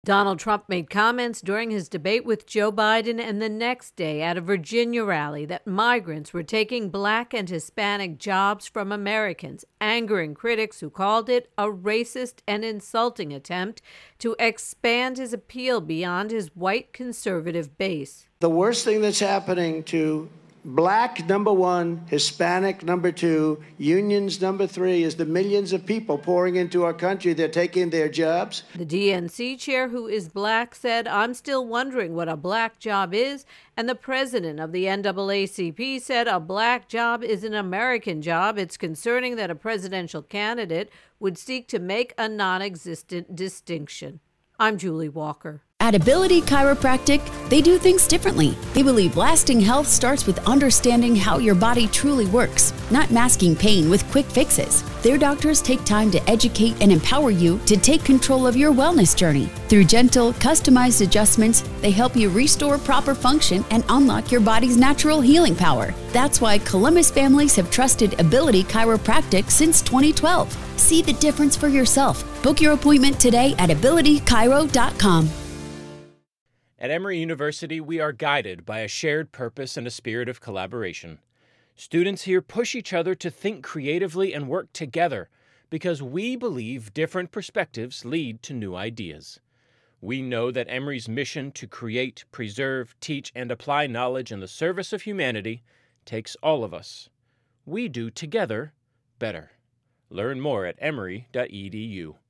Donald Trump made comments during his debate with Joe Biden and the next day at a Virginia rally that migrants were taking Black and Hispanic jobs from Americans, angering critics who called it a racist and insulting attempt to expand his appeal beyond his white conservative base. The worst thing that's happening to Black, number one, Hispanic, number two, unions, number three, is the millions of people pouring into our country. They're taking their jobs. The DNC chair, who is Black, said, "I'm still wondering what a Black job is." And the president of the NAACP said, "A Black job is an American job. It's concerning that a presidential candidate would seek to make a non-existent distinction." I'm Julie Walker. At Ability Chiropractic, they do things differently. They believe lasting health starts with understanding how your body truly works, not masking pain with quick fixes. Their doctors take time to educate and empower you to take control of your wellness journey. Through gentle, customized adjustments, they help you restore proper function and unlock your body's natural healing power. That's why Columbus families have trusted Ability Chiropractic since 2012. See the difference for yourself. Book your appointment today at abilitychiro.com. At Emory University, we are guided by a shared purpose and a spirit of collaboration. Students here push each other to think creatively and work together because we believe different perspectives lead to new ideas. We know that Emory's mission to create, preserve, teach, and apply knowledge in the service of humanity takes all of us. We do together better. Learn more at emory.edu.